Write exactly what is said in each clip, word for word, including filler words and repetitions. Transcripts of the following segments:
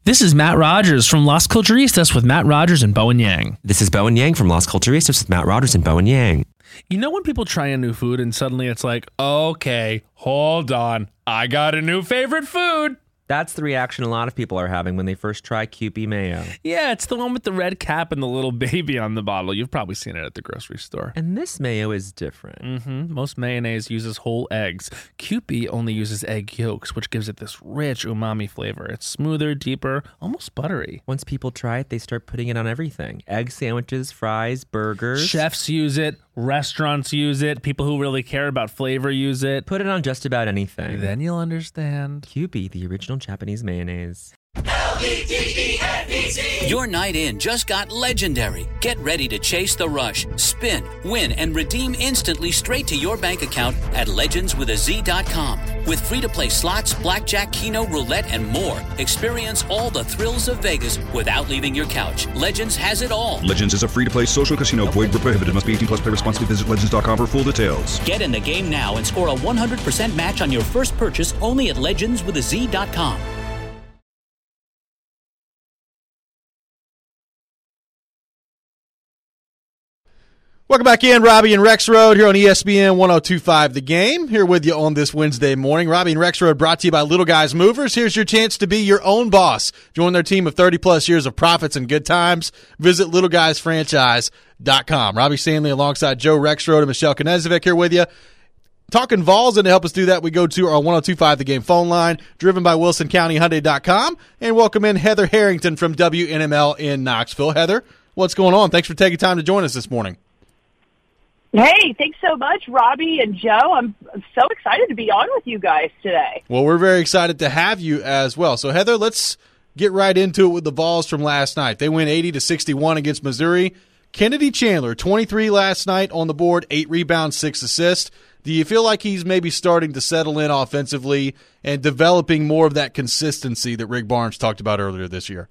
This is Matt Rogers from Las Culturistas with Matt Rogers and Bowen Yang. This is Bowen Yang from Las Culturistas with Matt Rogers and Bowen Yang. You know when people try a new food and suddenly it's like, okay, hold on, I got a new favorite food. That's the reaction a lot of people are having when they first try Kewpie mayo. Yeah, it's the one with the red cap and the little baby on the bottle. You've probably seen it at the grocery store. And this mayo is different. Mm-hmm. Most mayonnaise uses whole eggs. Kewpie only uses egg yolks, which gives it this rich umami flavor. It's smoother, deeper, almost buttery. Once people try it, they start putting it on everything. Egg sandwiches, fries, burgers. Chefs use it. Restaurants use it. People who really care about flavor use it. Put it on just about anything. Then you'll understand. Kewpie, the original Japanese mayonnaise. L E D E N E Z. Your night in just got legendary. Get ready to chase the rush, spin, win, and redeem instantly straight to your bank account at legends with a z dot com. With free-to-play slots, blackjack, keno, roulette, and more. Experience all the thrills of Vegas without leaving your couch. Legends has it all. Legends is a free-to-play social casino. Void where prohibited. Must be eighteen plus. Play responsibly. Visit legends dot com for full details. Get in the game now and score a one hundred percent match on your first purchase only at legends with a z dot com. Welcome back in, Robbie and Rex Road here on E S P N one oh two point five The Game. Here with you on this Wednesday morning. Robbie and Rex Road brought to you by Little Guys Movers. Here's your chance to be your own boss. Join their team of thirty-plus years of profits and good times. Visit little guys franchise dot com. Robbie Stanley alongside Joe Rexrode and Michelle Knezovic here with you. Talking Vols, and to help us do that, we go to our one oh two point five The Game phone line, driven by Wilson County Hyundai dot com, and welcome in Heather Harrington from W N M L in Knoxville. Heather, what's going on? Thanks for taking time to join us this morning. Hey, thanks so much, Robbie and Joe. I'm so excited to be on with you guys today. Well, we're very excited to have you as well. So, Heather, let's get right into it with the Vols from last night. They win eighty to sixty-one against Missouri. Kennedy Chandler, twenty-three last night on the board, eight rebounds, six assists. Do you feel like he's maybe starting to settle in offensively and developing more of that consistency that Rick Barnes talked about earlier this year?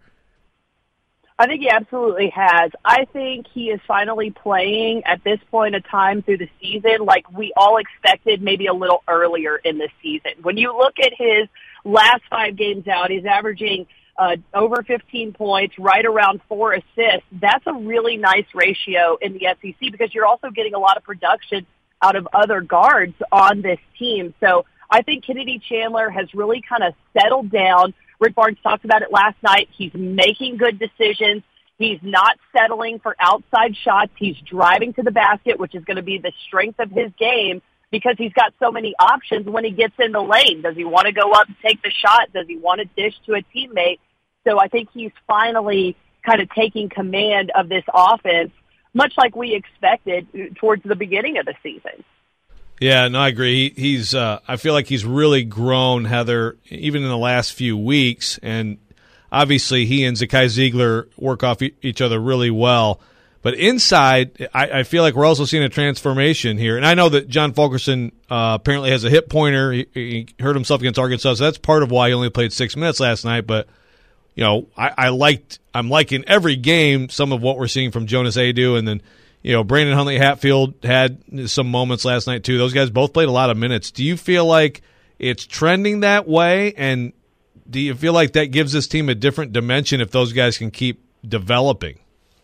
I think he absolutely has. I think he is finally playing at this point of time through the season like we all expected maybe a little earlier in the season. When you look at his last five games out, he's averaging uh, over fifteen points, right around four assists. That's a really nice ratio in the S E C because you're also getting a lot of production out of other guards on this team. So I think Kennedy Chandler has really kind of settled down. Rick Barnes talked about it last night. He's making good decisions. He's not settling for outside shots. He's driving to the basket, which is going to be the strength of his game because he's got so many options when he gets in the lane. Does he want to go up and take the shot? Does he want to dish to a teammate? So I think he's finally kind of taking command of this offense, much like we expected towards the beginning of the season. Yeah, no, I agree. He, he's. Uh, I feel like he's really grown, Heather, even in the last few weeks. And obviously, he and Zakai Ziegler work off e- each other really well. But inside, I, I feel like we're also seeing a transformation here. And I know that John Fulkerson uh, apparently has a hip pointer. He, he hurt himself against Arkansas, so that's part of why he only played six minutes last night. But you know, I, I liked. I'm liking every game some of what we're seeing from Jonas Aidoo, and then. You know, Brandon Huntley Hatfield had some moments last night, too. Those guys both played a lot of minutes. Do you feel like it's trending that way? And do you feel like that gives this team a different dimension if those guys can keep developing?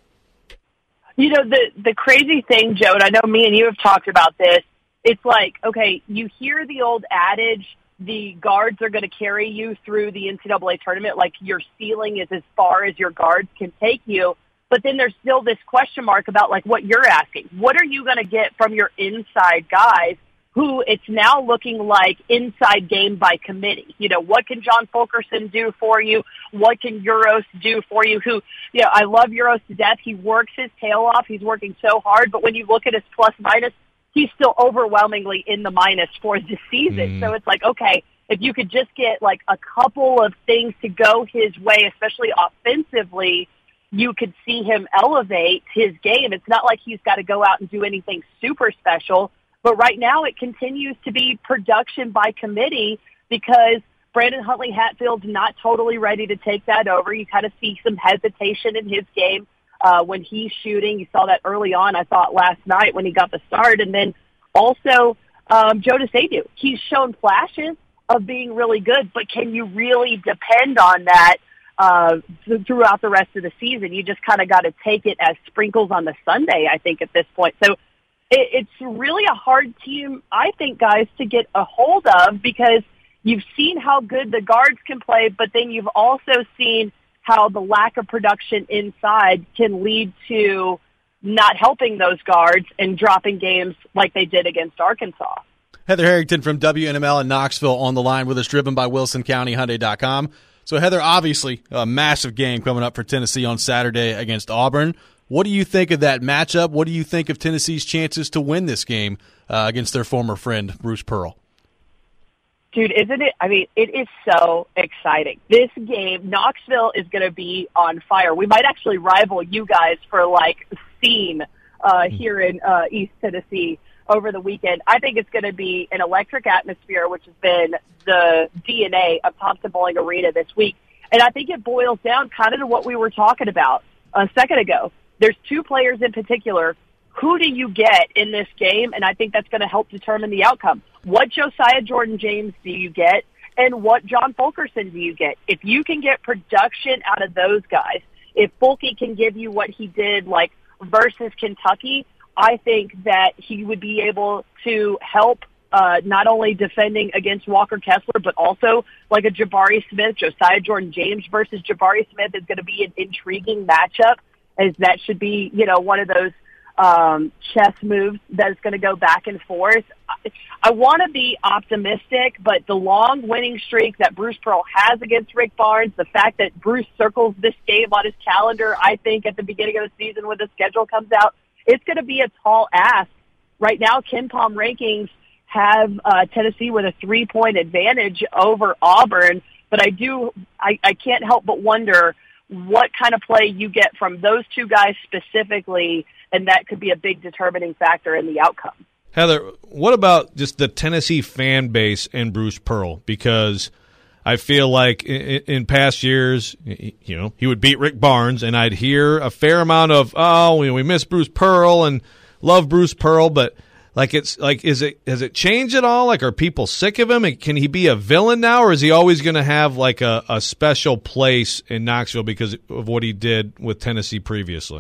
You know, the, the crazy thing, Joe, and I know me and you have talked about this, it's like, okay, you hear the old adage, the guards are going to carry you through the N C double A tournament, like your ceiling is as far as your guards can take you. But then there's still this question mark about, like, what you're asking. What are you going to get from your inside guys who it's now looking like inside game by committee? You know, what can John Fulkerson do for you? What can Uros do for you? Who, you know, I love Uros to death. He works his tail off. He's working so hard. But when you look at his plus minus, he's still overwhelmingly in the minus for the season. Mm. So it's like, okay, if you could just get, like, a couple of things to go his way, especially offensively, you could see him elevate his game. It's not like he's got to go out and do anything super special, but right now it continues to be production by committee because Brandon Huntley Hatfield's not totally ready to take that over. You kind of see some hesitation in his game uh, when he's shooting. You saw that early on, I thought, last night when he got the start. And then also um, Jonas Aidoo. He's shown flashes of being really good, but can you really depend on that uh, th- throughout the rest of the season. You just kind of got to take it as sprinkles on the Sunday, I think, at this point. So it, it's really a hard team, I think, guys, to get a hold of because you've seen how good the guards can play, but then you've also seen how the lack of production inside can lead to not helping those guards and dropping games like they did against Arkansas. Heather Harrington from W N M L in Knoxville on the line with us, driven by Wilson County Hyundai dot com. So, Heather, obviously a massive game coming up for Tennessee on Saturday against Auburn. What do you think of that matchup? What do you think of Tennessee's chances to win this game uh, against their former friend, Bruce Pearl? Dude, isn't it? I mean, it is so exciting. This game, Knoxville is going to be on fire. We might actually rival you guys for, like, scene uh, here in uh, East Tennessee over the weekend. I think it's going to be an electric atmosphere, which has been the D N A of Thompson-Boling Arena this week. And I think it boils down kind of to what we were talking about a second ago. There's two players in particular. Who do you get in this game? And I think that's going to help determine the outcome. What Josiah Jordan-James do you get? And what John Fulkerson do you get? If you can get production out of those guys, if Fulke can give you what he did, like, versus Kentucky, I think that he would be able to help uh, not only defending against Walker Kessler, but also like a Jabari Smith. Josiah Jordan-James versus Jabari Smith is going to be an intriguing matchup, as that should be, you know, one of those um, chess moves that is going to go back and forth. I, I want to be optimistic, but the long winning streak that Bruce Pearl has against Rick Barnes, the fact that Bruce circles this game on his calendar, I think at the beginning of the season when the schedule comes out, it's going to be a tall ask. Right now, KenPom rankings have uh, Tennessee with a three-point advantage over Auburn, but I do, I, I can't help but wonder what kind of play you get from those two guys specifically, and that could be a big determining factor in the outcome. Heather, what about just the Tennessee fan base and Bruce Pearl? Because I feel like in, in past years, you know, he would beat Rick Barnes, and I'd hear a fair amount of, oh, we, we miss Bruce Pearl and love Bruce Pearl, but like it's like, is it has it changed at all? Like, are people sick of him? Can he be a villain now, or is he always going to have like a, a special place in Knoxville because of what he did with Tennessee previously?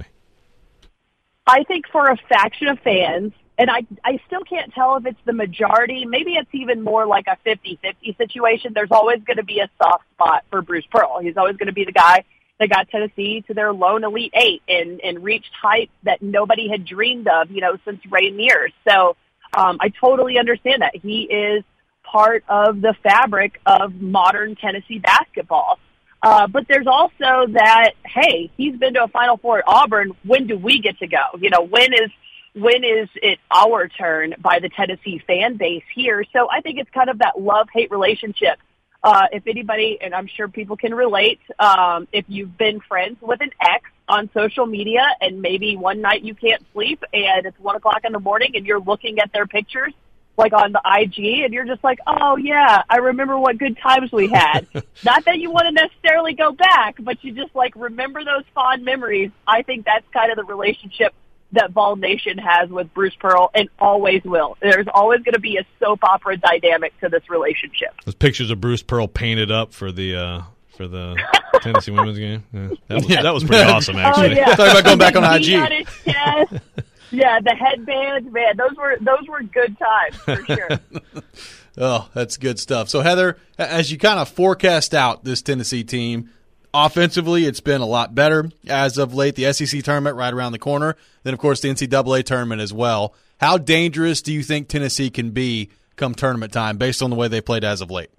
I think for a faction of fans, and I, I still can't tell if it's the majority. Maybe it's even more like a fifty-fifty situation. There's always going to be a soft spot for Bruce Pearl. He's always going to be the guy that got Tennessee to their lone Elite Eight and, and reached heights that nobody had dreamed of, you know, since Ray Mears. So um, I totally understand that. He is part of the fabric of modern Tennessee basketball. Uh, but there's also that, hey, he's been to a Final Four at Auburn. When do we get to go? You know, when is when is it our turn by the Tennessee fan base here? So I think it's kind of that love-hate relationship. Uh, if anybody, and I'm sure people can relate, um, if you've been friends with an ex on social media and maybe one night you can't sleep and it's one o'clock in the morning and you're looking at their pictures, like on the I G, and you're just like, oh, yeah, I remember what good times we had. Not that you want to necessarily go back, but you just, like, remember those fond memories. I think that's kind of the relationship that Vol Nation has with Bruce Pearl and always will. There's always going to be a soap opera dynamic to this relationship. Those pictures of Bruce Pearl painted up for the uh, for the Tennessee women's game. Yeah, that, was, Yeah. that was pretty awesome, actually. Oh, yeah. Talking about going back on I G. He got his chest. Yeah, the headbands, man, those were those were good times for sure. Oh, that's good stuff. So, Heather, as you kind of forecast out this Tennessee team, offensively, it's been a lot better as of late. The S E C tournament right around the corner. Then, of course, the N C double A tournament as well. How dangerous do you think Tennessee can be come tournament time based on the way they played as of late?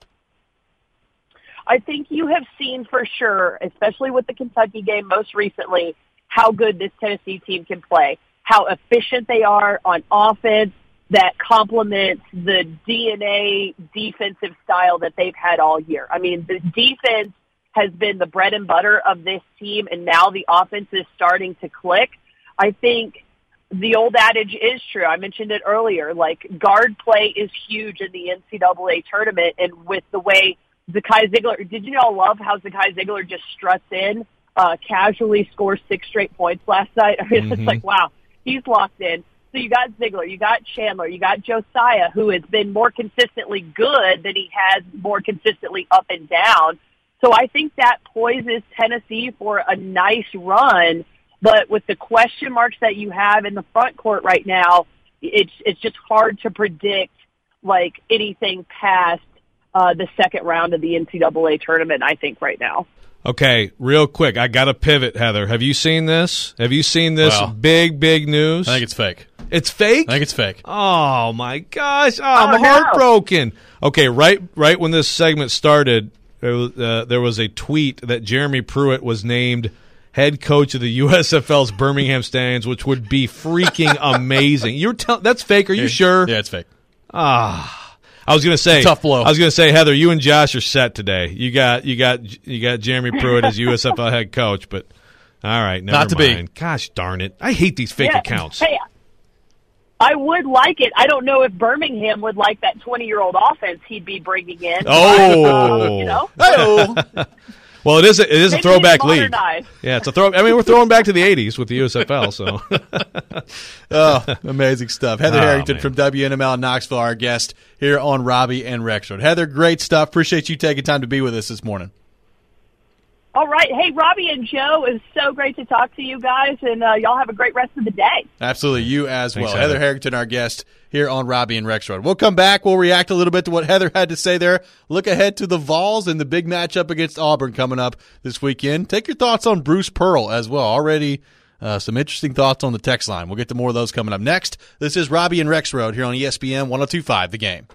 I think you have seen for sure, especially with the Kentucky game most recently, how good this Tennessee team can play, how efficient they are on offense that complements the D N A defensive style that they've had all year. I mean, the defense has been the bread and butter of this team, and now the offense is starting to click. I think the old adage is true. I mentioned it earlier. Like, guard play is huge in the N C double A tournament, and with the way Zakai Ziegler, did you all love how Zakai Ziegler just struts in, uh, casually scores six straight points last night? I mean, mm-hmm. It's like, wow, he's locked in. So you got Ziegler, you got Chandler, you got Josiah, who has been more consistently good than he has more consistently up and down. So I think that poises Tennessee for a nice run. But with the question marks that you have in the front court right now, it's it's just hard to predict like anything past uh, the second round of the N C double A tournament, I think, right now. Okay, real quick, I got to pivot, Heather. Have you seen this? Have you seen this Well, big, big news? I think it's fake. It's fake? I think it's fake. Oh, my gosh. Oh, I'm Oh, no. heartbroken. Okay, right right when this segment started, there was, uh, there was a tweet that Jeremy Pruitt was named head coach of the U S F L's Birmingham Stallions, which would be freaking amazing. You're tell- That's fake. Are you sure? Yeah, it's fake. Ah. I was gonna say Tough blow. I was gonna say, Heather, you and Josh are set today. You got you got you got Jeremy Pruitt as U S F L head coach, but all right, never Not to be. mind. Gosh darn it! I hate these fake Yeah. accounts. Hey, I would like it. I don't know if Birmingham would like that twenty-year-old offense he'd be bringing in. Oh. you know? Oh, Well, it is a, it is a Maybe throwback it's league. modernized. Yeah, it's a throw. I mean, we're throwing back to the eighties with the U S F L. So oh, amazing stuff. Heather Oh, Harrington man. from W N M L in Knoxville, our guest here on Robbie and Rexroad. Heather, great stuff. Appreciate you taking time to be with us this morning. All right. Hey, Robbie and Joe, it was so great to talk to you guys, and uh, y'all have a great rest of the day. Absolutely, you as Thanks, well. Heather. Heather Harrington, our guest here on Robbie and Rexroad. We'll come back. We'll react a little bit to what Heather had to say there. Look ahead to the Vols and the big matchup against Auburn coming up this weekend. Take your thoughts on Bruce Pearl as well. Already uh, some interesting thoughts on the text line. We'll get to more of those coming up next. This is Robbie and Rexroad here on E S P N one oh two point five The Game.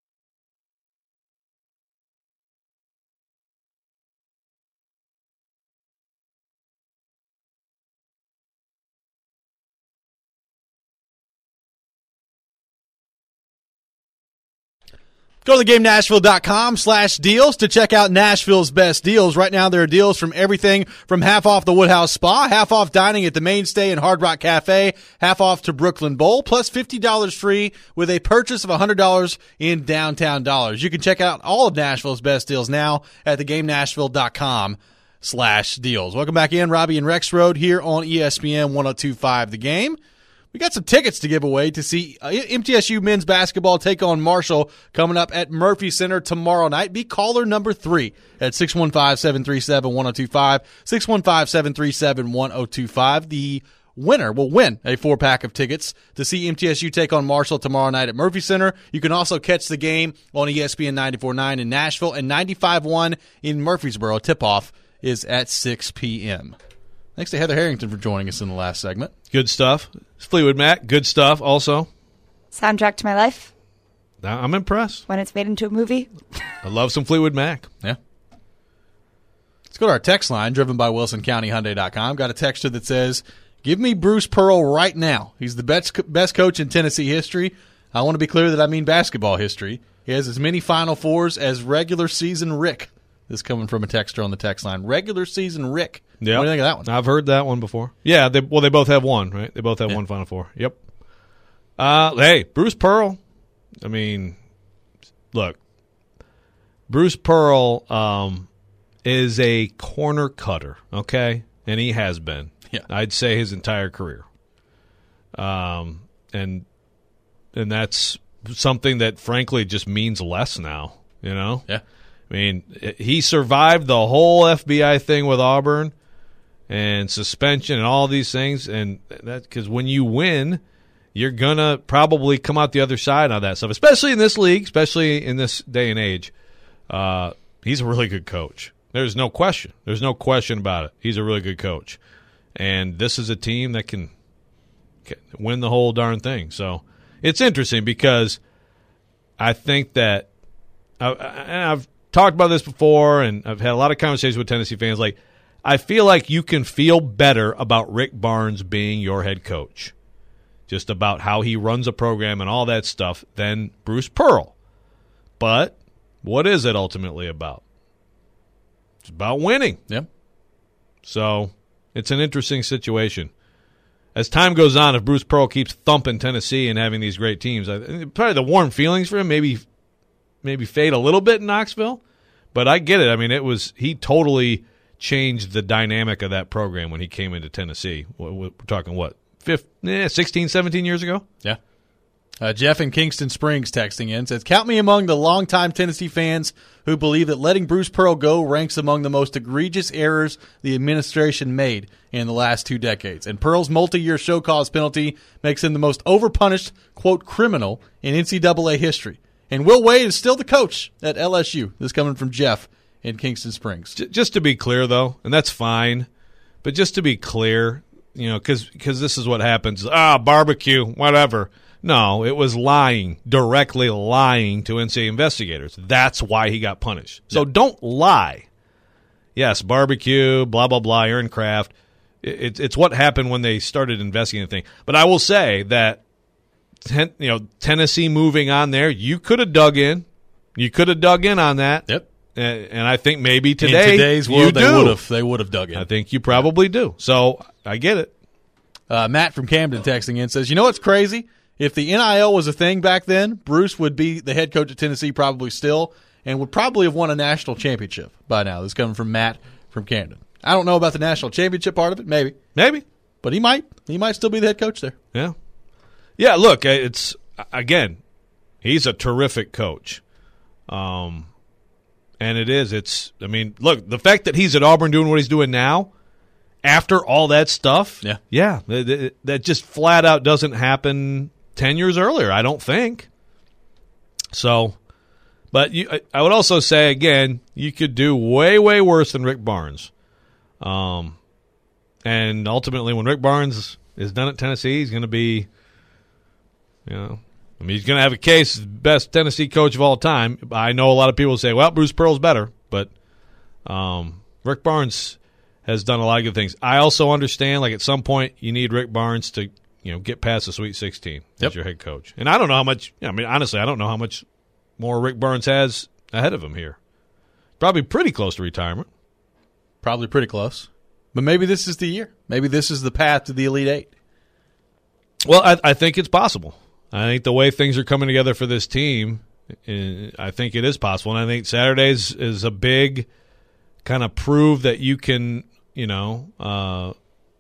Go to theGameNashville.com slash deals to check out Nashville's best deals. Right now, there are deals from everything from half off the Woodhouse Spa, half off dining at the Mainstay and Hard Rock Cafe, half off to Brooklyn Bowl, plus fifty dollars free with a purchase of one hundred dollars in downtown dollars. You can check out all of Nashville's best deals now at theGameNashville.com slash deals. Welcome back in, Robbie and Rexroad here on E S P N one oh two point five The Game. We got some tickets to give away to see uh, M T S U men's basketball take on Marshall coming up at Murphy Center tomorrow night. Be caller number three at six one five, seven three seven, one oh two five, six one five, seven three seven, one oh two five. The winner will win a four-pack of tickets to see M T S U take on Marshall tomorrow night at Murphy Center. You can also catch the game on E S P N ninety-four point nine in Nashville and ninety-five point one in Murfreesboro. Tip-off is at six p.m. Thanks to Heather Harrington for joining us in the last segment. good stuff. Fleetwood Mac, good stuff. Also, Soundtrack to my life I'm impressed. when it's made into a movie. I love some Fleetwood Mac. Yeah. Let's go to our text line, driven by Wilson County Hyundai dot com. Got a texter that says, give me Bruce Pearl right now. He's the best best coach in Tennessee history. I want to be clear that I mean basketball history. He has as many Final Fours as regular season Rick. This coming from a texter on the text line. Regular season Rick. Yeah, What do you think of that one? I've heard that one before. Yeah, they, well, they both have one, right? They both have Yeah. one Final Four. Yep. Uh, hey, Bruce Pearl. I mean, look, Bruce Pearl um, is a corner cutter, okay, and he has been. Yeah. I'd say his entire career. Um, and and that's something that, frankly, just means less now. You know. Yeah. I mean, he survived the whole F B I thing with Auburn and suspension and all these things, and that because when you win, you're gonna probably come out the other side on that stuff, especially in this league, especially in this day and age. Uh, he's a really good coach. There's no question. There's no question about it. He's a really good coach, and this is a team that can, can win the whole darn thing. So it's interesting because I think that, I, and I've talked about this before, and I've had a lot of conversations with Tennessee fans. Like, I feel like you can feel better about Rick Barnes being your head coach, just about how he runs a program and all that stuff, than Bruce Pearl. But what is it ultimately about? It's about winning. Yep. So it's an interesting situation. As time goes on, if Bruce Pearl keeps thumping Tennessee and having these great teams, I, probably the warm feelings for him maybe maybe fade a little bit in Knoxville. But I get it. I mean, it was he totally changed the dynamic of that program when he came into Tennessee. We're talking, what, fifteen, eh, sixteen, seventeen years ago? Yeah. Uh, Jeff in Kingston Springs texting in says, count me among the longtime Tennessee fans who believe that letting Bruce Pearl go ranks among the most egregious errors the administration made in the last two decades. And Pearl's multi-year show cause penalty makes him the most overpunished, quote, criminal in N C double A history. And Will Wade is still the coach at L S U. This coming from Jeff in Kingston Springs. Just to be clear, though, and that's fine, but just to be clear, you know, because this is what happens. Ah, barbecue, whatever. No, it was lying, directly lying to N C double A investigators. That's why he got punished. So Yep. don't lie. Yes, barbecue, blah, blah, blah, Aaron Kraft. It, it's what happened when they started investigating the thing. But I will say that, ten, you know, Tennessee moving on there, you could have dug in. You could have dug in on that. Yep. And, and I think maybe today in today's you world, they do. would have they would have dug in. I think you probably do. So I get it. Uh, Matt from Camden texting in says, you know what's crazy? If the N I L was a thing back then, Bruce would be the head coach at Tennessee probably still and would probably have won a national championship by now. This is coming from Matt from Camden. I don't know about the national championship part of it. Maybe. Maybe. But he might. He might still be the head coach there. Yeah. Yeah, look, it's, again, he's a terrific coach. Um, and it is. It's, I mean, look, the fact that he's at Auburn doing what he's doing now, after all that stuff, yeah, yeah, that, that just flat out doesn't happen ten years earlier, I don't think. So, but you, I would also say, again, you could do way, way worse than Rick Barnes. Um, and ultimately, when Rick Barnes is done at Tennessee, he's going to be, you know, I mean, he's going to have a case as best Tennessee coach of all time. I know a lot of people say, well, Bruce Pearl's better, but um, Rick Barnes has done a lot of good things. I also understand, like, at some point, you need Rick Barnes to, you know, get past the Sweet sixteen yep. as your head coach. And I don't know how much, I mean, honestly, I don't know how much more Rick Barnes has ahead of him here. Probably pretty close to retirement. Probably pretty close. But maybe this is the year. Maybe this is the path to the Elite Eight. Well, I, I think it's possible. I think the way things are coming together for this team, I think it is possible. And I think Saturdays is a big kind of prove that you can, you know, uh,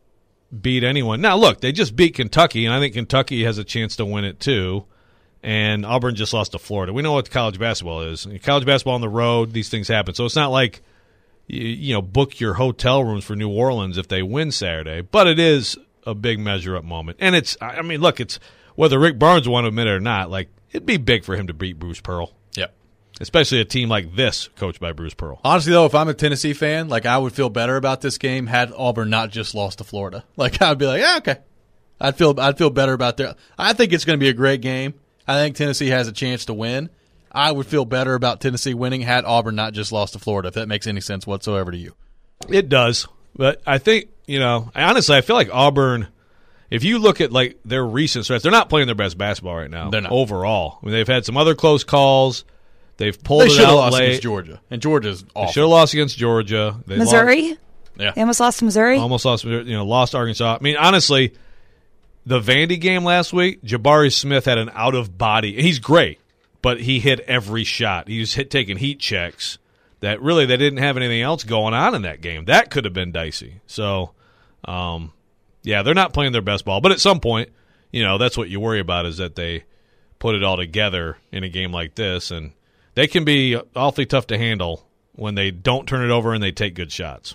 beat anyone. Now, look, they just beat Kentucky, and I think Kentucky has a chance to win it too. And Auburn just lost to Florida. We know what college basketball is. College basketball on the road, these things happen. So it's not like, you, you know, book your hotel rooms for New Orleans if they win Saturday. But it is a big measure-up moment. And it's, I mean, look, it's whether Rick Barnes want to admit it or not, like, it'd be big for him to beat Bruce Pearl. Yep. Especially a team like this, coached by Bruce Pearl. Honestly, though, if I'm a Tennessee fan, like, I would feel better about this game had Auburn not just lost to Florida. Like, I'd be like, yeah, okay. I'd feel I'd feel better about that. I think it's going to be a great game. I think Tennessee has a chance to win. I would feel better about Tennessee winning had Auburn not just lost to Florida, if that makes any sense whatsoever to you. It does. But I think, you know, honestly, I feel like Auburn, if you look at, like, their recent stretch, they're not playing their best basketball right now. They're not. Overall. I mean, they've had some other close calls. They've pulled They it should have out lost late. against Georgia, and Georgia's awful. They should have lost against Georgia. They Missouri? Lost, yeah. They almost lost to Missouri? almost lost, you know, lost Arkansas. I mean, honestly, the Vandy game last week, Jabari Smith had an out-of-body. He's great, but he hit every shot. He was hit, taking heat checks that really they didn't have anything else going on in that game. That could have been dicey. So, um, yeah, they're not playing their best ball. But at some point, you know, that's what you worry about is that they put it all together in a game like this. And they can be awfully tough to handle when they don't turn it over and they take good shots.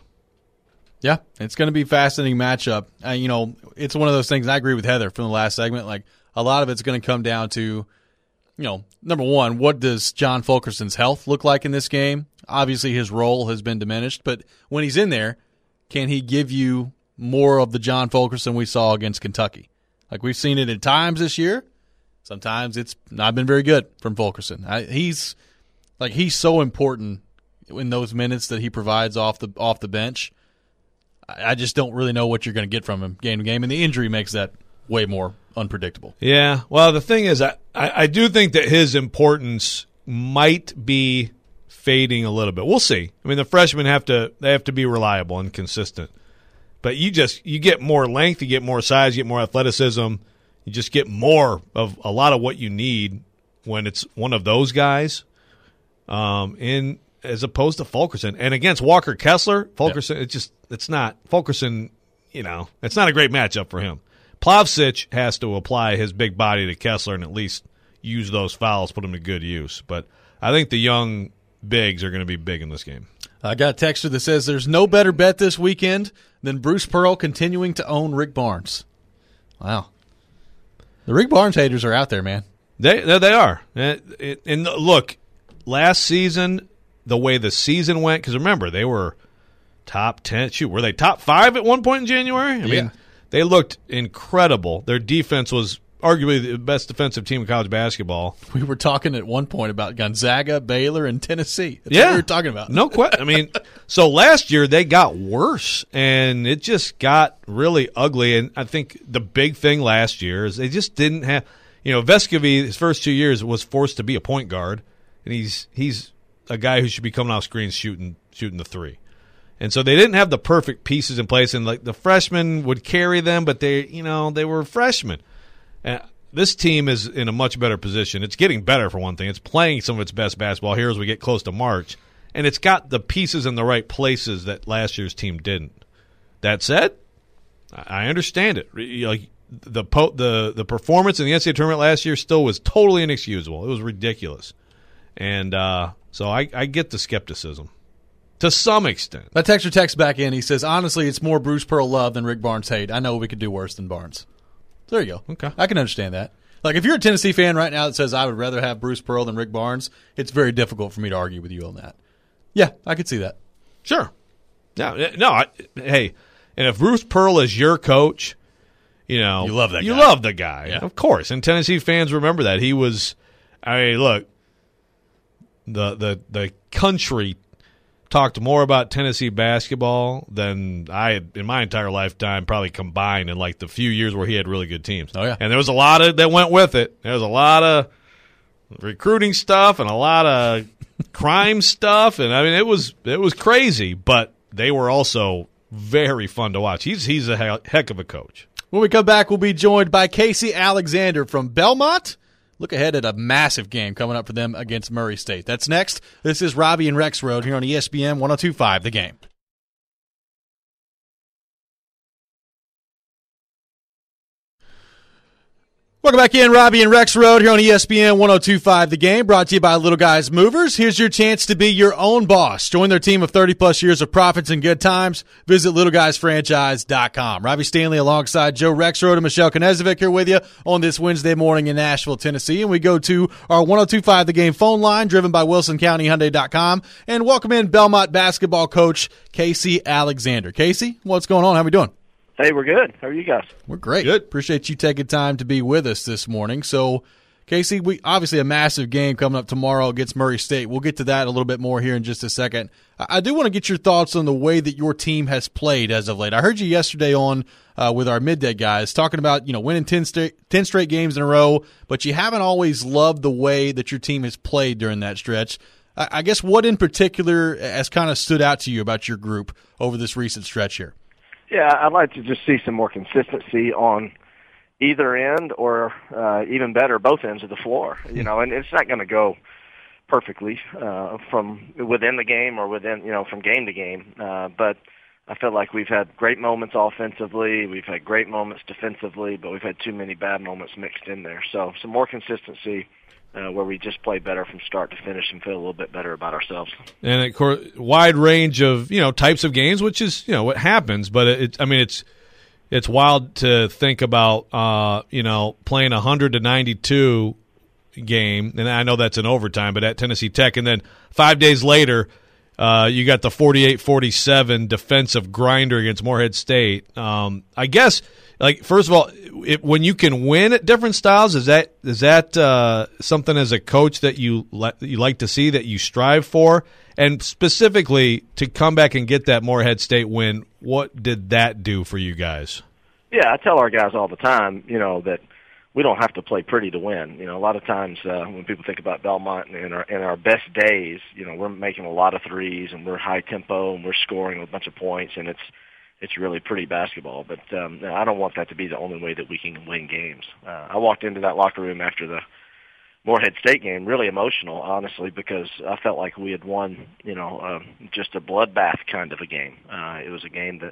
Yeah, it's going to be a fascinating matchup. Uh, you know, it's one of those things, and I agree with Heather from the last segment, like a lot of it's going to come down to, you know, number one, what does John Fulkerson's health look like in this game? Obviously, his role has been diminished, but when he's in there, can he give you more of the John Fulkerson we saw against Kentucky? Like we've seen it at times this year. Sometimes it's not been very good from Fulkerson. I, he's like he's so important in those minutes that he provides off the off the bench. I, I just don't really know what you're going to get from him game to game, and the injury makes that way more unpredictable. Yeah, well, the thing is, I, I, I do think that his importance might be fading a little bit. We'll see. I mean, the freshmen have to they have to be reliable and consistent. But you just you get more length, you get more size, you get more athleticism. You just get more of a lot of what you need when it's one of those guys, um, in as opposed to Fulkerson. And against Walker Kessler, Fulkerson, yeah. it's just it's not Fulkerson. You know, it's not a great matchup for him. Plavsic has to apply his big body to Kessler and at least use those fouls, put them to good use. But I think the young bigs are going to be big in this game. I got a texter that says there's no better bet this weekend than Bruce Pearl continuing to own Rick Barnes. Wow. The Rick Barnes haters are out there, man. They they, they are. And, and look, last season, the way the season went, because remember, they were top ten. Shoot, were they top five at one point in January? I Yeah. mean, they looked incredible. Their defense was arguably the best defensive team in college basketball. We were talking at one point about Gonzaga, Baylor, and Tennessee. That's yeah, what we were talking about. No question. I mean, so last year they got worse, and it just got really ugly. And I think the big thing last year is they just didn't have, you know, Vescovi, his first two years was forced to be a point guard, and he's he's a guy who should be coming off screens shooting shooting the three. And so they didn't have the perfect pieces in place, and like the freshmen would carry them, but they, you know, they were freshmen. And this team is in a much better position. It's getting better, for one thing. It's playing some of its best basketball here as we get close to March, and it's got the pieces in the right places that last year's team didn't. That said, I understand it. Like the po- the the performance in the N C double A tournament last year still was totally inexcusable. It was ridiculous, and uh, so I, I get the skepticism to some extent. That texter texts back in. He says, honestly, it's more Bruce Pearl love than Rick Barnes hate. I know we could do worse than Barnes. There you go. Okay. I can understand that. Like, if you're a Tennessee fan right now that says I would rather have Bruce Pearl than Rick Barnes, it's very difficult for me to argue with you on that. Yeah, I could see that. Sure. No, no. I, hey, and if Bruce Pearl is your coach, you know, You love that You guy. love the guy, Yeah. of course. And Tennessee fans remember that he was. I mean, look, the the the country talked more about Tennessee basketball than I had in my entire lifetime, probably combined in like the few years where he had really good teams. Oh, yeah. And there was a lot of that went with it. There was a lot of recruiting stuff and a lot of crime stuff, and I mean it was it was crazy, but they were also very fun to watch. He's he's a he- heck of a coach. When we come back, we'll be joined by Casey Alexander from Belmont. Look ahead at a massive game coming up for them against Murray State. That's next. This is Robbie and Rex Road here on E S P N one oh two point five The Game. Welcome back in, Robbie and Rex Road here on E S P N one oh two point five The Game, brought to you by Little Guys Movers. Here's your chance to be your own boss. Join their team of thirty-plus years of profits and good times. Visit little guys franchise dot com. Robbie Stanley alongside Joe Rexroad and Michelle Knezovic here with you on this Wednesday morning in Nashville, Tennessee. And we go to our one oh two point five The Game phone line, driven by Wilson County Hyundai dot com, and welcome in Belmont basketball coach Casey Alexander. Casey, what's going on? How we doing? Hey, we're good. How are you guys? We're great. Good. Appreciate you taking time to be with us this morning. So, Casey, we obviously a massive game coming up tomorrow against Murray State. We'll get to that a little bit more here in just a second. I, I do want to get your thoughts on the way that your team has played as of late. I heard you yesterday on uh, with our midday guys talking about, you know, winning ten, straight, ten straight games in a row, but you haven't always loved the way that your team has played during that stretch. I, I guess what in particular has kind of stood out to you about your group over this recent stretch here? Yeah, I'd like to just see some more consistency on either end, or uh, even better, both ends of the floor. You know, and it's not going to go perfectly uh, from within the game or within, you know, from game to game. Uh, but I feel like we've had great moments offensively, we've had great moments defensively, but we've had too many bad moments mixed in there. So some more consistency. Uh, where we just play better from start to finish and feel a little bit better about ourselves. And of course, wide range of, you know, types of games, which is, you know, what happens. But it, I mean, it's it's wild to think about, uh, you know, playing a hundred to ninety-two game, and I know that's an overtime, but at Tennessee Tech, and then five days later, uh, you got the forty-eight forty-seven defensive grinder against Morehead State. Um, I guess. Like, first of all, it, when you can win at different styles, is that is that uh, something as a coach that you li- you like to see, that you strive for? And specifically, to come back and get that Morehead State win, what did that do for you guys? Yeah, I tell our guys all the time, you know, that we don't have to play pretty to win. You know, a lot of times uh, when people think about Belmont and in our, in our best days, you know, we're making a lot of threes and we're high tempo and we're scoring a bunch of points, and it's it's really pretty basketball. But um, no, I don't want that to be the only way that we can win games. Uh, I walked into that locker room after the Morehead State game really emotional, honestly, because I felt like we had won, you know, um, just a bloodbath kind of a game. Uh, it was a game that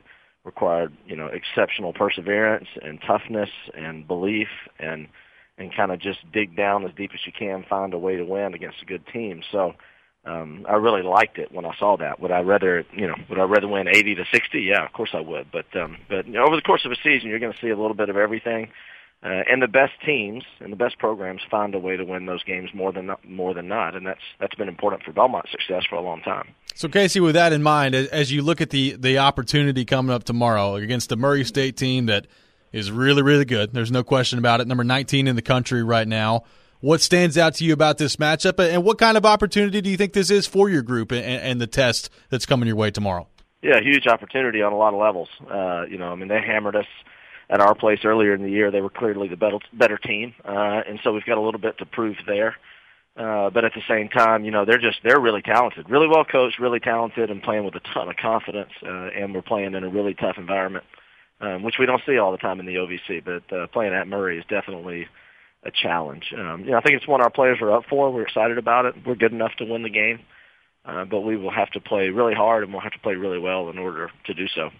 required, you know, exceptional perseverance and toughness and belief and and kind of just dig down as deep as you can, find a way to win against a good team. So um, I really liked it when I saw that. Would I rather, you know, would I rather win eighty to sixty? Yeah, of course I would. But um, but you know, over the course of a season, you're going to see a little bit of everything. Uh, and the best teams and the best programs find a way to win those games more than not, more than not, and that's that's been important for Belmont's success for a long time. So, Casey, with that in mind, as you look at the the opportunity coming up tomorrow against the Murray State team that is really, really good, there's no question about it, number nineteen in the country right now, what stands out to you about this matchup, and what kind of opportunity do you think this is for your group and, and the test that's coming your way tomorrow? Yeah, huge opportunity on a lot of levels. Uh, you know, I mean, they hammered us at our place earlier in the year. They were clearly the better, better team, uh, and so we've got a little bit to prove there. Uh, but at the same time, you know, they're just they're really talented, really well coached, really talented, and playing with a ton of confidence. Uh, and we're playing in a really tough environment, um, which we don't see all the time in the O V C. But uh, playing at Murray is definitely a challenge. Um, you know, I think it's one our players are up for. We're excited about it. We're good enough to win the game, uh, but we will have to play really hard, and we'll have to play really well in order to do so.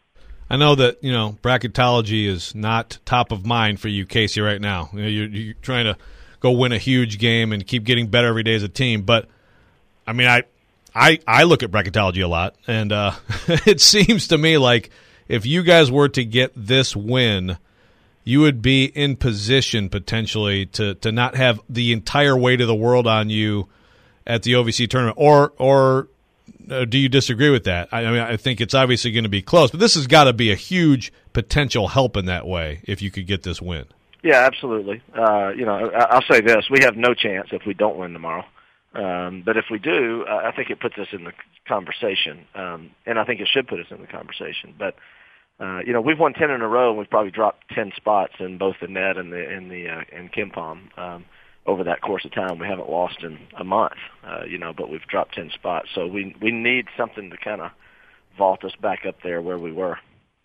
I know that, you know, bracketology is not top of mind for you, Casey, right now. You know, you're, you're trying to go win a huge game and keep getting better every day as a team. But, I mean, I I, I look at bracketology a lot, and uh, it seems to me like if you guys were to get this win, you would be in position potentially to, to not have the entire weight of the world on you at the O V C tournament. Or or – Uh, do you disagree with that? I, I mean, I think it's obviously going to be close, but this has got to be a huge potential help in that way if you could get this win. Yeah, absolutely. Uh, you know, I, I'll say this: we have no chance if we don't win tomorrow. Um, but if we do, uh, I think it puts us in the conversation, um, and I think it should put us in the conversation. But uh, you know, we've won ten in a row, and we've probably dropped ten spots in both the net and the in the uh, in KenPom. Um, over that course of time. We haven't lost in a month, uh, you know, but we've dropped ten spots. So we we need something to kind of vault us back up there where we were.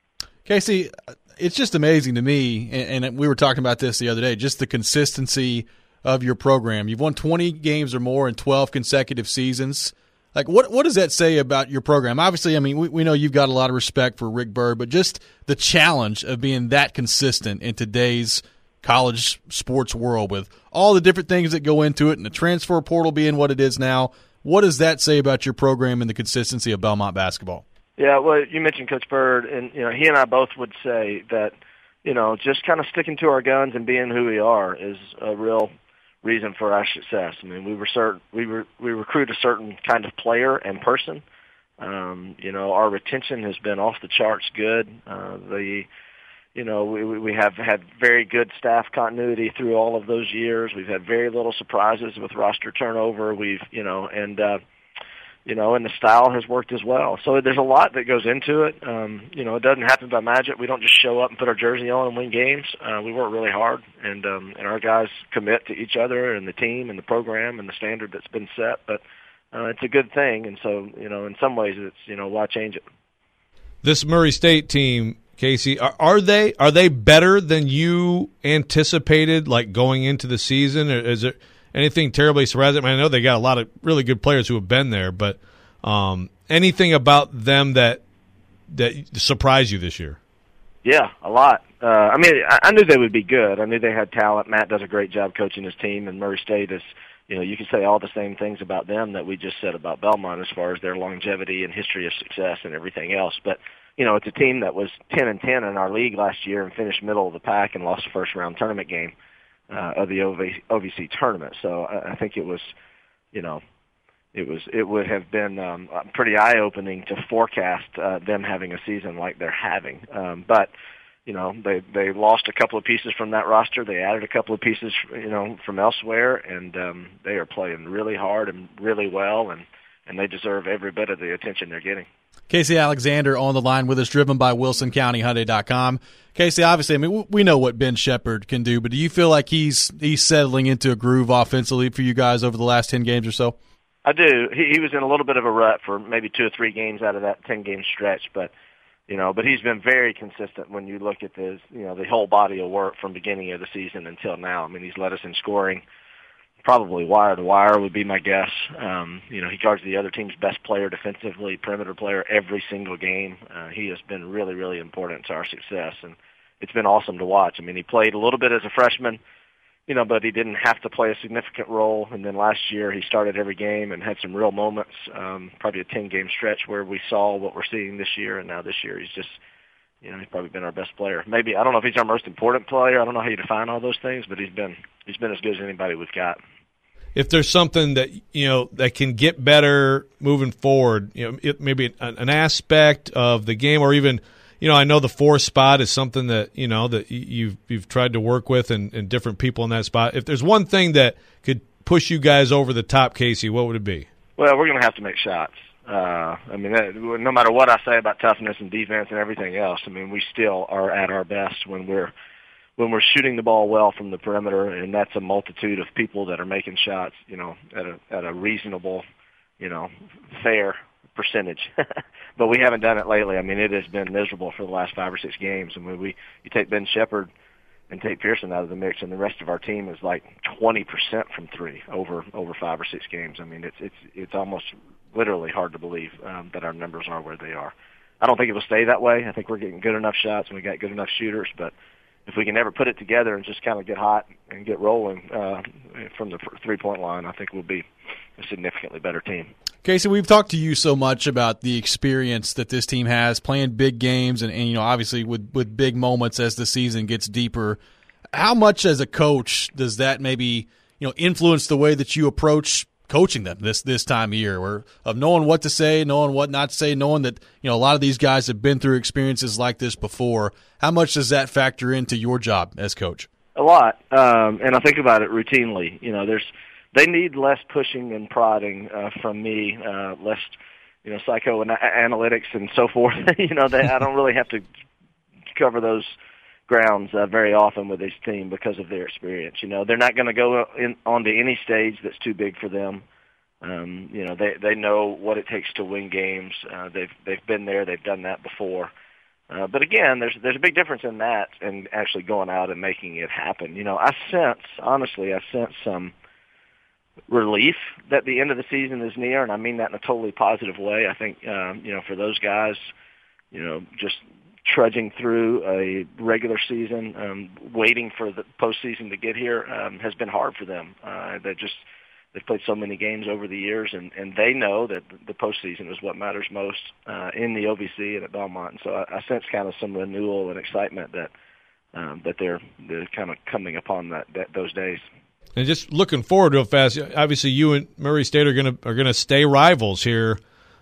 Casey, it's just amazing to me, and, and we were talking about this the other day, just the consistency of your program. You've won twenty games or more in twelve consecutive seasons. Like, what what does that say about your program? Obviously, I mean, we, we know you've got a lot of respect for Rick Byrd, but just the challenge of being that consistent in today's college sports world with all the different things that go into it and the transfer portal being what it is now. What does that say about your program and the consistency of Belmont basketball? Yeah, well, you mentioned Coach Byrd, and you know he and I both would say that, you know, just kind of sticking to our guns and being who we are is a real reason for our success. I mean, we were certain, we were we recruit a certain kind of player and person. Um, you know, our retention has been off the charts good. Uh, the You know, we we have had very good staff continuity through all of those years. We've had very little surprises with roster turnover. We've, you know, and, uh, you know, and the style has worked as well. So there's a lot that goes into it. Um, you know, it doesn't happen by magic. We don't just show up and put our jersey on and win games. Uh, we work really hard, and um, and our guys commit to each other and the team and the program and the standard that's been set. But uh, it's a good thing, and so, you know, in some ways it's, you know, why change it? This Murray State team, Casey, are, are they are they better than you anticipated, like going into the season? Or is there anything terribly surprising? I mean, I know they got a lot of really good players who have been there, but um, anything about them that that surprised you this year? Yeah, a lot. Uh, I mean, I, I knew they would be good. I knew they had talent. Matt does a great job coaching his team, and Murray State is, you know, you can say all the same things about them that we just said about Belmont as far as their longevity and history of success and everything else. But you know, it's a team that was ten and ten in our league last year and finished middle of the pack and lost the first round tournament game uh, of the O V C tournament. So I, I think it was, you know, it was it would have been um, pretty eye opening to forecast uh, them having a season like they're having. Um, but you know, they they lost a couple of pieces from that roster. They added a couple of pieces, you know, from elsewhere, and um, they are playing really hard and really well, and and they deserve every bit of the attention they're getting. Casey Alexander on the line with us, driven by Wilson County Hyundai dot com. Casey, obviously, I mean, we know what Ben Shepherd can do, but do you feel like he's he's settling into a groove offensively for you guys over the last ten games or so? I do. He, he was in a little bit of a rut for maybe two or three games out of that ten-game stretch, but you know, but he's been very consistent when you look at his, you know, the whole body of work from beginning of the season until now. I mean, he's led us in scoring probably wire to wire would be my guess. Um, you know, he guards the other team's best player defensively, perimeter player every single game. Uh, he has been really, really important to our success, and it's been awesome to watch. I mean, he played a little bit as a freshman, you know, but he didn't have to play a significant role. And then last year he started every game and had some real moments, um, probably a ten-game stretch where we saw what we're seeing this year. And now this year he's just, you know, he's probably been our best player. Maybe, I don't know if he's our most important player. I don't know how you define all those things, but he's been he's been as good as anybody we've got. If there's something that, you know, that can get better moving forward, you know, it, maybe an, an aspect of the game, or even, you know, I know the four spot is something that, you know, that you've you've tried to work with and, and different people in that spot. If there's one thing that could push you guys over the top, Casey, what would it be? Well, we're going to have to make shots. Uh, I mean, that, no matter what I say about toughness and defense and everything else, I mean, we still are at our best when we're when we're shooting the ball well from the perimeter, and that's a multitude of people that are making shots, you know, at a at a reasonable, you know, fair percentage. But we haven't done it lately. I mean, it has been miserable for the last five or six games. And when we you take Ben Shepherd and Tate Pearson out of the mix, and the rest of our team is like twenty percent from three over over five or six games. I mean, it's it's it's almost literally hard to believe um, that our numbers are where they are. I don't think it will stay that way. I think we're getting good enough shots and we got good enough shooters, but if we can never put it together and just kind of get hot and get rolling uh, from the three-point line, I think we'll be a significantly better team. Casey, we've talked to you so much about the experience that this team has playing big games and, and you know, obviously with, with big moments as the season gets deeper. How much as a coach does that maybe, you know, influence the way that you approach coaching them this this time of year, or of knowing what to say, knowing what not to say, knowing that, you know, a lot of these guys have been through experiences like this before? How much does that factor into your job as coach? A lot, um, and I think about it routinely. You know, there's they need less pushing and prodding uh, from me, uh, less, you know, psychoanalytics and so forth. you know, they, I don't really have to cover those grounds uh, very often with this team because of their experience. You know, they're not going to go in, onto any stage that's too big for them. Um, you know, they they know what it takes to win games. Uh, they've they've been there. They've done that before. Uh, but again, there's there's a big difference in that and actually going out and making it happen. You know, I sense, honestly, I sense some relief that the end of the season is near, and I mean that in a totally positive way. I think, um, you know, for those guys, you know, just trudging through a regular season, um, waiting for the postseason to get here, um, has been hard for them. Uh, they just they've played so many games over the years, and, and they know that the postseason is what matters most uh, in the O V C and at Belmont. And so I, I sense kind of some renewal and excitement that um, that they're they're kind of coming upon that, that those days. And just looking forward real fast, obviously you and Murray State are going to are going to stay rivals here.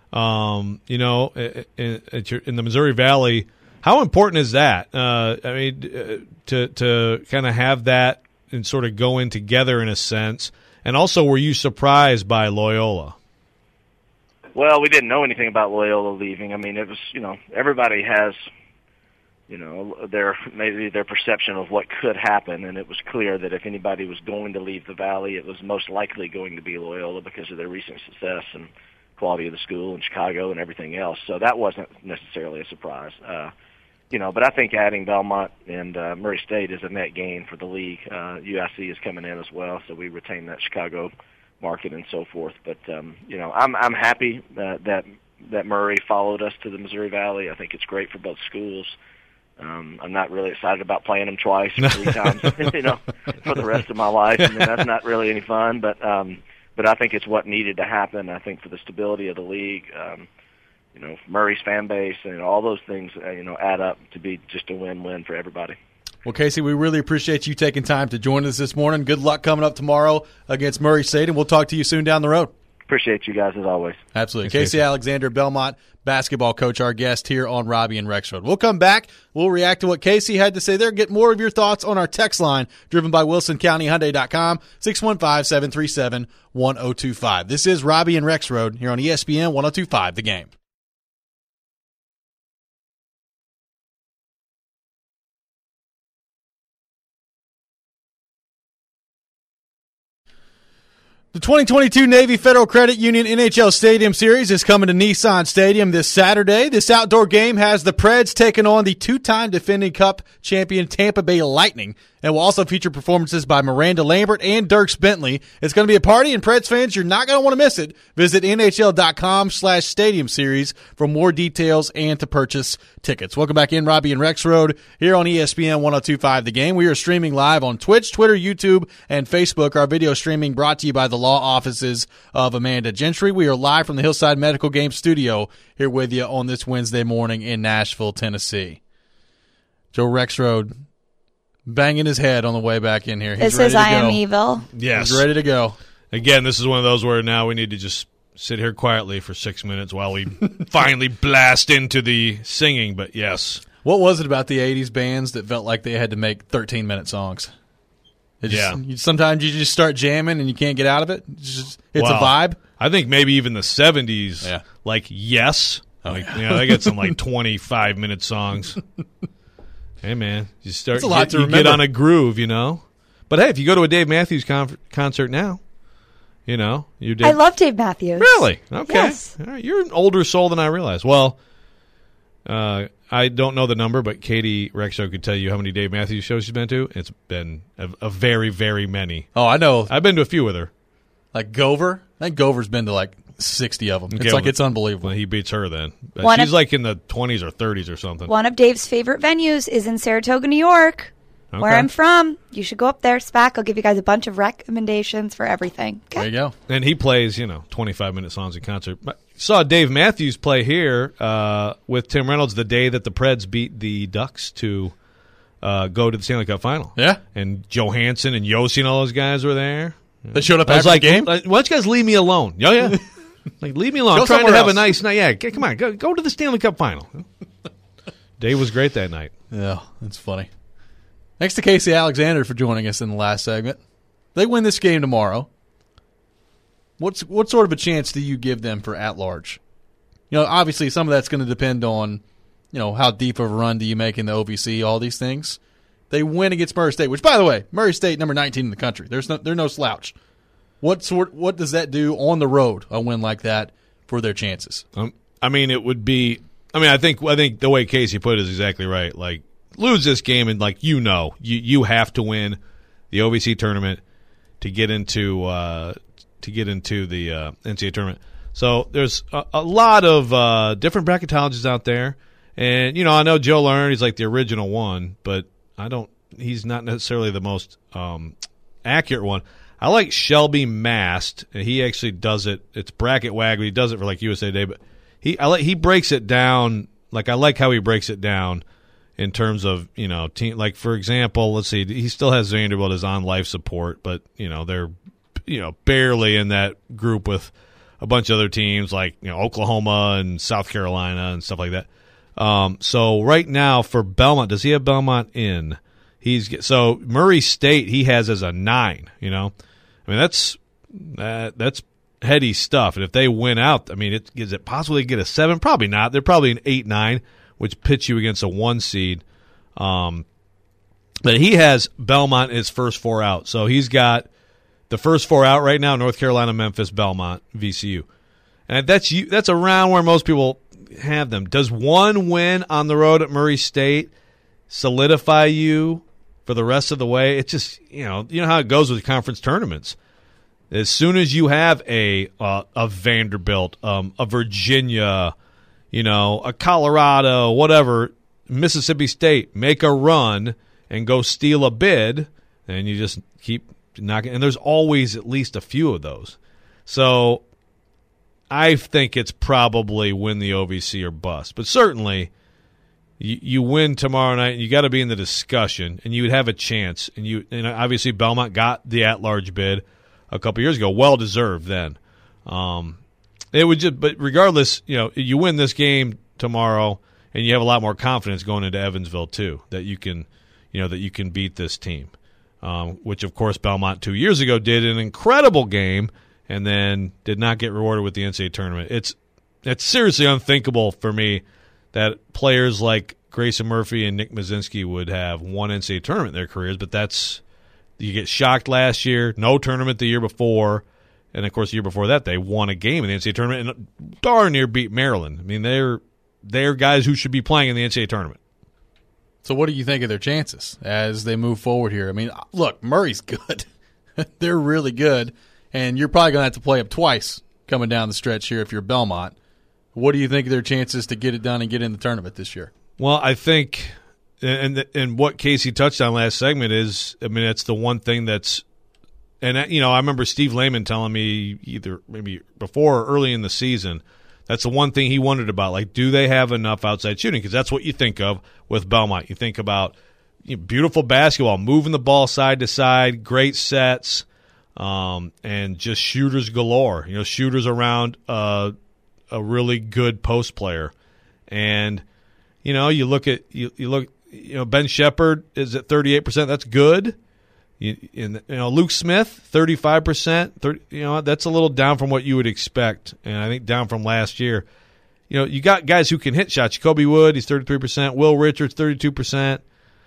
Um, you know, in, in the Missouri Valley. How important is that? Uh, I mean, uh, to to kind of have that and sort of go in together in a sense. And also, were you surprised by Loyola? Well, we didn't know anything about Loyola leaving. I mean, it was, you know, everybody has, you know, their maybe their perception of what could happen, and it was clear that if anybody was going to leave the Valley, it was most likely going to be Loyola because of their recent success and quality of the school in Chicago and everything else. So that wasn't necessarily a surprise. Uh, You know, but I think adding Belmont and uh, Murray State is a net gain for the league. Uh, U I C is coming in as well, so we retain that Chicago market and so forth. But um, you know, I'm I'm happy that that that Murray followed us to the Missouri Valley. I think it's great for both schools. Um, I'm not really excited about playing them twice or three times, you know, for the rest of my life. I mean, that's not really any fun. But um, but I think it's what needed to happen. I think for the stability of the league. Um, You know, Murray's fan base and all those things, uh, you know, add up to be just a win-win for everybody. Well, Casey, we really appreciate you taking time to join us this morning. Good luck coming up tomorrow against Murray State, and we'll talk to you soon down the road. Appreciate you guys as always. Absolutely. Thanks, Casey Casey. Alexander, Belmont basketball coach, our guest here on Robbie and Rexroad. We'll come back. We'll react to what Casey had to say there. Get more of your thoughts on our text line, driven by Wilson County Hyundai dot com, six one five, seven three seven, one oh two five. This is Robbie and Rexroad here on E S P N one oh two five, The Game. The twenty twenty-two Navy Federal Credit Union N H L Stadium Series is coming to Nissan Stadium this Saturday. This outdoor game has the Preds taking on the two-time defending Cup champion Tampa Bay Lightning and will also feature performances by Miranda Lambert and Dierks Bentley. It's going to be a party, and Preds fans, you're not going to want to miss it. Visit NHL.com slash Stadium Series for more details and to purchase tickets. Welcome back in, Robbie and Rexroad, here on E S P N one oh two point five The Game. We are streaming live on Twitch, Twitter, YouTube, and Facebook. Our video streaming brought to you by the law offices of Amanda Gentry. We are live from the Hillside Medical Game Studio here with you on this Wednesday morning in Nashville, Tennessee. Joe Rexroad banging his head on the way back in here. He's this ready is to I go. Am Evil. Yes. He's ready to go. Again, this is one of those where now we need to just sit here quietly for six minutes while we finally blast into the singing. But yes. What was it about the eighties bands that felt like they had to make thirteen-minute songs? It just, Yeah. You, sometimes you just start jamming and you can't get out of it. It's, just, it's Well, a vibe. I think maybe even the seventies, Yeah. like Yes. Oh, like, yeah. you know, they get some like twenty-five minute songs. Hey, man, you start That's a lot get, to you remember. get on a groove, you know. But hey, if you go to a Dave Matthews con- concert now, you know, you did. I love Dave Matthews. Really? Okay. Yes. All right. You're an older soul than I realized. Well, uh, I don't know the number, but Katie Rexroad could tell you how many Dave Matthews shows she's been to. It's been a, a very, very many. Oh, I know. I've been to a few with her. Like Gover. I think Gover's been to like sixty of them. It's Okay, like well, it's unbelievable. Well, he beats her then. But One she's of- like in the twenties or thirties or something. One of Dave's favorite venues is in Saratoga, New York, where Okay. I'm from. You should go up there. SPAC. I'll give you guys a bunch of recommendations for everything. There you go. And he plays, you know, twenty-five minute songs in concert. I saw Dave Matthews play here uh, with Tim Reynolds the day that the Preds beat the Ducks to uh, go to the Stanley Cup final. Yeah. And Johansson and Yossi and all those guys were there. They showed up I was after like, the game? why don't you guys leave me alone? Oh, yeah. Like, leave me alone. Go I'm trying to somewhere have a else. nice night. Yeah, g- come on. Go, go to the Stanley Cup final. Dave was great that night. Yeah, that's funny. Thanks to Casey Alexander for joining us in the last segment. They win this game tomorrow. What's what sort of a chance do you give them for at large? You know, obviously some of that's going to depend on, you know, how deep of a run do you make in the O V C, all these things. They win against Murray State, which, by the way, Murray State number nineteen in the country. There's no, they're no slouch. What sort? What does that do on the road? A win like that for their chances. Um, I mean, it would be. I mean, I think. I think the way Casey put it is exactly right. Like, lose this game, and like you know, you you have to win the O V C tournament to get into uh, to get into the uh, N C double A tournament. So there's a, a lot of uh, different bracketologists out there, and you know, I know Joe Learn. He's like the original one, but I don't. He's not necessarily the most um, accurate one. I like Shelby Mast. He actually does it. It's Bracket Wag, but he does it for like U S A Today. But he, I like he breaks it down. Like I like how he breaks it down in terms of you know, team. Like for example, let's see, he still has Vanderbilt as on life support, but you know they're you know barely in that group with a bunch of other teams like you know Oklahoma and South Carolina and stuff like that. Um, so right now for Belmont, does he have Belmont in? He's so Murray State he has as a nine. You know. I mean, that's uh, that's heady stuff. And if they win out, I mean, it, is it possible they get a seven? Probably not. They're probably an eight nine, which pits you against a one seed. Um, but he has Belmont his first four out. So he's got the first four out right now, North Carolina, Memphis, Belmont, V C U. And that's you. That's around where most people have them. Does one win on the road at Murray State solidify you for the rest of the way? It's just, you know, you know how it goes with conference tournaments. As soon as you have a uh, a Vanderbilt, um, a Virginia, you know, a Colorado, whatever, Mississippi State, make a run and go steal a bid, and you just keep knocking. And there's always at least a few of those. So I think it's probably win the O V C or bust. But certainly you, you win tomorrow night, and you got to be in the discussion, and you would have a chance. And you, and obviously Belmont got the at-large bid a couple years ago, well deserved then. Um, it would just, but regardless, you know, you win this game tomorrow, and you have a lot more confidence going into Evansville too that you can, you know, that you can beat this team. Um, which of course Belmont two years ago did an incredible game, and then did not get rewarded with the N C double A tournament. It's it's seriously unthinkable for me that players like Grayson Murphy and Nick Mazinski would have one N C double A tournament in their careers, but that's. You get shocked last year, no tournament the year before, and of course the year before that they won a game in the N C double A tournament and darn near beat Maryland. I mean, they're they're guys who should be playing in the N C double A tournament. So what do you think of their chances as they move forward here? I mean, look, Murray's good. They're really good, and you're probably going to have to play up twice coming down the stretch here if you're Belmont. What do you think of their chances to get it done and get in the tournament this year? Well, I think, and and what Casey touched on last segment is, I mean, it's the one thing that's, and you know, I remember Steve Lehman telling me either maybe before or early in the season, that's the one thing he wondered about. Like, do they have enough outside shooting? Because that's what you think of with Belmont. You think about you know, beautiful basketball, moving the ball side to side, great sets, um, and just shooters galore. You know, shooters around uh, a really good post player. And, you know, you look at, you, you look, you know, Ben Shepherd is at thirty-eight percent. That's good. You, in, you know, Luke Smith, thirty-five percent. thirty, you know, that's a little down from what you would expect, and I think down from last year. You know, you got guys who can hit shots. Jacoby Wood, he's thirty-three percent. Will Richards, thirty-two percent.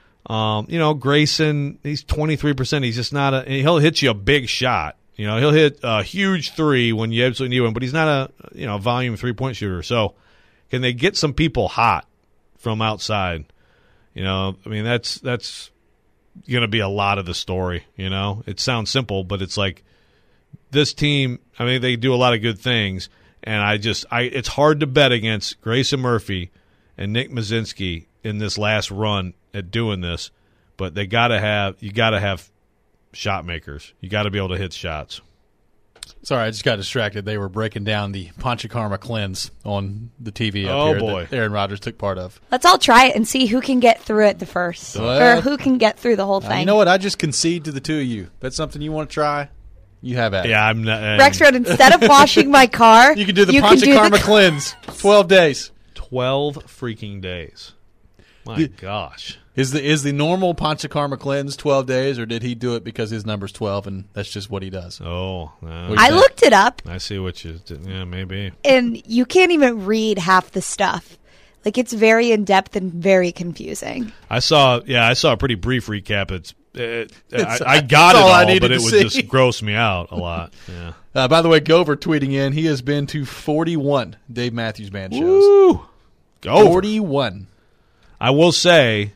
Um, you know, Grayson, he's twenty-three percent. He's just not a – he'll hit you a big shot. You know, he'll hit a huge three when you absolutely need one, but he's not a, you know, volume three-point shooter. So can they get some people hot from outside? You know, I mean, that's that's – going to be a lot of the story, you know. It sounds simple, but it's like this team, I mean, they do a lot of good things, and I just I it's hard to bet against Grayson Murphy and Nick Mazinski in this last run at doing this, but they got to have you got to have shot makers. You got to be able to hit shots. Sorry, I just got distracted. They were breaking down the Panchakarma cleanse on the T V up oh, here boy. that Aaron Rodgers took part of. Let's all try it and see who can get through it the first, Well, or who can get through the whole Uh, thing. you know what? I just concede to the two of you. That's something you want to try? You have at it. Yeah, I'm not. I'm, Rexroad, instead of washing my car, You can do the you can do Panchakarma the- cleanse. twelve days. twelve freaking days. My The- gosh. Is the is the normal Panchakarma cleanse twelve days, or did he do it because his number's twelve and that's just what he does? Oh, uh, What do I you think? looked it up, I see what you did. Yeah, maybe. and you can't even read half the stuff. Like, it's very in-depth and very confusing. I saw, yeah, I saw a pretty brief recap. It's, it, It's- I, I got that's it all I all, needed but it to would see. just gross me out a lot. Yeah. Uh, by the way, Gover tweeting in, he has been to forty-one Dave Matthews Band shows. Woo! Go. forty-one. I will say,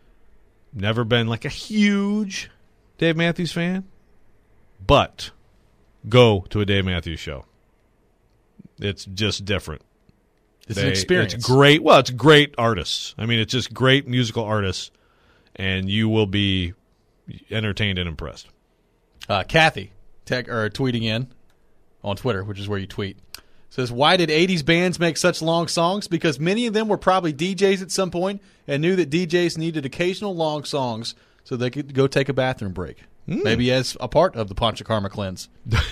never been like a huge Dave Matthews fan, but go to a Dave Matthews show. It's just different. It's an They- experience. It's great. Well, it's great artists. I mean, it's just great musical artists, and you will be entertained and impressed. Uh, Kathy tech, or tweeting in on Twitter, which is where you tweet, says, why did eighties bands make such long songs? Because many of them were probably D Js at some point and knew that D Js needed occasional long songs so they could go take a bathroom break. Mm. Maybe as a part of the Panchakarma cleanse.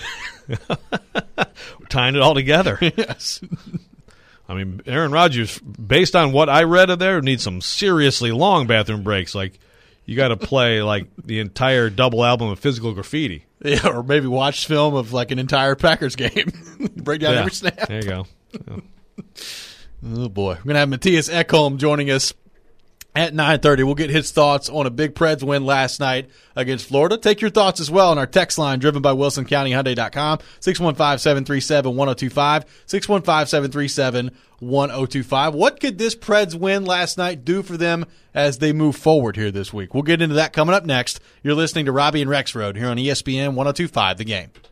We're tying it all together. Yes. I mean, Aaron Rodgers, based on what I read of there, needs some seriously long bathroom breaks. Like, you got to play like the entire double album of Physical Graffiti. Yeah, or maybe watch film of like an entire Packers game. Break down Yeah, every snap. There you go. Yeah. Oh, boy. We're going to have Matthias Ekholm joining us at nine thirty. We'll get his thoughts on a big Preds win last night against Florida. Take your thoughts as well on our text line driven by Wilson County Hyundai dot com, six one five, seven three seven, one oh two five, six one five, seven three seven, one oh two five. What could this Preds win last night do for them as they move forward here this week? We'll get into that coming up next. You're listening to Robbie and Rexroad here on E S P N one oh two five The Game.